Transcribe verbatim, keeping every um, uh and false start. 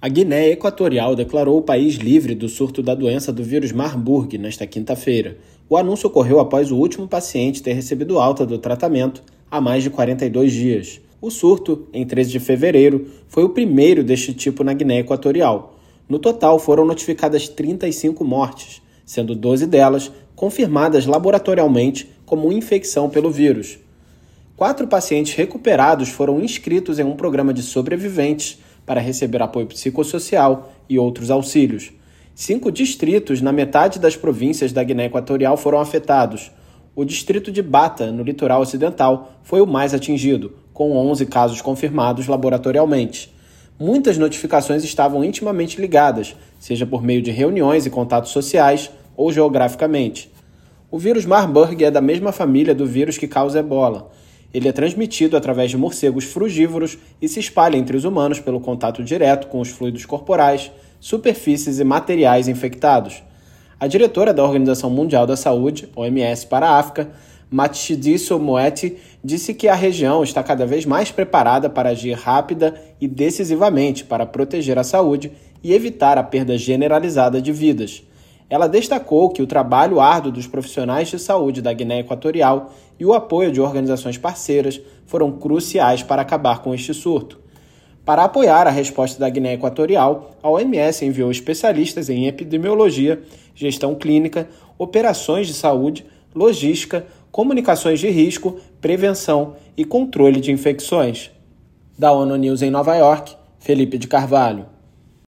A Guiné Equatorial declarou o país livre do surto da doença do vírus Marburg nesta quinta-feira. O anúncio ocorreu após o último paciente ter recebido alta do tratamento há mais de quarenta e dois dias. O surto, em treze de fevereiro, foi o primeiro deste tipo na Guiné Equatorial. No total, foram notificadas trinta e cinco mortes, sendo doze delas confirmadas laboratorialmente como infecção pelo vírus. Quatro pacientes recuperados foram inscritos em um programa de sobreviventes para receber apoio psicossocial e outros auxílios. Cinco distritos na metade das províncias da Guiné Equatorial foram afetados. O distrito de Bata, no litoral ocidental, foi o mais atingido, com onze casos confirmados laboratorialmente. Muitas notificações estavam intimamente ligadas, seja por meio de reuniões e contatos sociais ou geograficamente. O vírus Marburg é da mesma família do vírus que causa ebola. Ele é transmitido através de morcegos frugívoros e se espalha entre os humanos pelo contato direto com os fluidos corporais, superfícies e materiais infectados. A diretora da Organização Mundial da Saúde, O M S para a África, Matshidiso Moeti, disse que a região está cada vez mais preparada para agir rápida e decisivamente para proteger a saúde e evitar a perda generalizada de vidas. Ela destacou que o trabalho árduo dos profissionais de saúde da Guiné Equatorial e o apoio de organizações parceiras foram cruciais para acabar com este surto. Para apoiar a resposta da Guiné Equatorial, a O M S enviou especialistas em epidemiologia, gestão clínica, operações de saúde, logística, comunicações de risco, prevenção e controle de infecções. Da ONU News em Nova York, Felipe de Carvalho.